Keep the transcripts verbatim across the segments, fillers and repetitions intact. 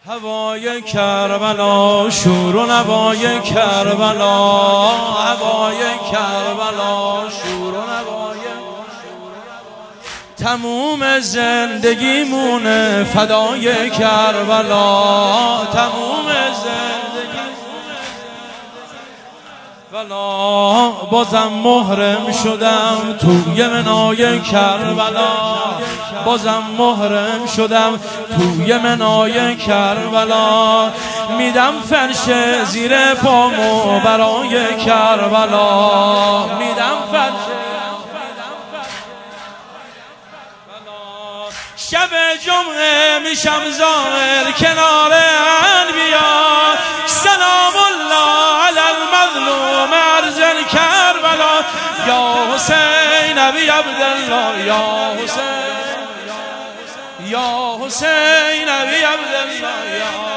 هوای کربلا، شور و نوای کربلا، هوای کربلا، شور و نوای تموم زندگیمونه فدای کربلا، تموم زندگی بلا. بازم محرم شدم توی منای کربلا، بازم محرم شدم توی منای کربلا. میدم فرش زیر پامو برای کربلا، میدم فرش. شب جمعه میشم زائر کنار انبیا، سلام الله علی المظلوم ارض کربلا. یا حسین ابی عبدالله، یا حسین، یا حسین ابی عبدالله، یا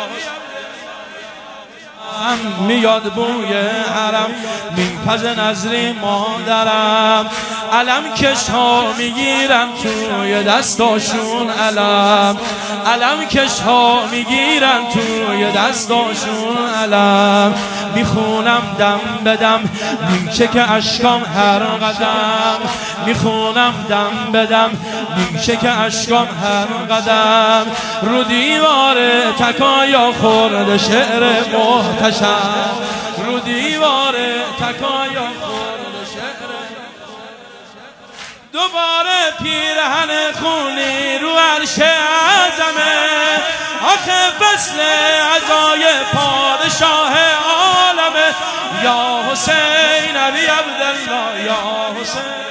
میاد بوی حرم میپز نظری مادرم. علم کش ها میگیرم توی دستاشون، علم علم کش ها میگیرم توی دستاشون، علم میخونم دم بدم نیمچه که اشکام هر قدم، میخونم دم بدم نیمچه که اشکام هر قدم. رو دیوار تکایا خورده شعر محتشم، رو دیوار تکایا خورده شعر. دوباره پیرهن خونی رو عرش اعظمه، آخه فصل عزای پادشاه عالمه. یا حسین ابی عبدالله، یا حسین.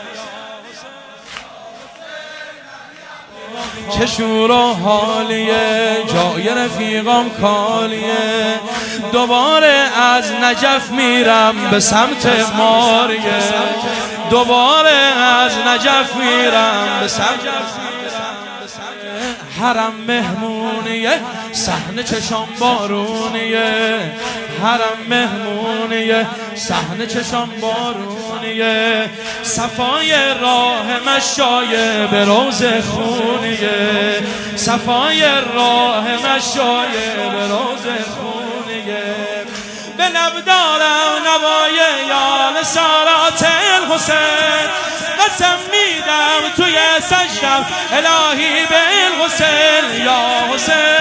چه شور و حالیه جای رفیقام کالیه، دوباره از نجف میرم به سمت ماریه، دوباره از نجف میرم به سمت حرم. مهمونیه صحنه چشام بارونیه، حرم مهمونیه صحنه چشام بارونیه. صفای راه مشای به روز خونیه، صفای راه مشای به روز خونیه. به لب دارم نوای یا نصارات الحسین، قسم میدم توی سجدم الهی به الحسین. یا حسین